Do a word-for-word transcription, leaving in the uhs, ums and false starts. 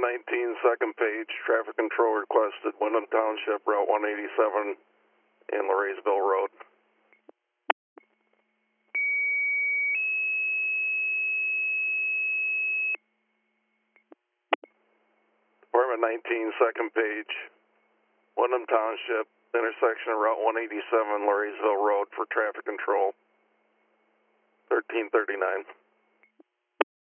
nineteen, second page, traffic control requested, Wyndham Township, Route one eighty-seven, and Laraysville Road. Department nineteen, second page, Wyndham Township, intersection of Route one eighty-seven, Laraysville Road for traffic control, thirteen thirty-nine.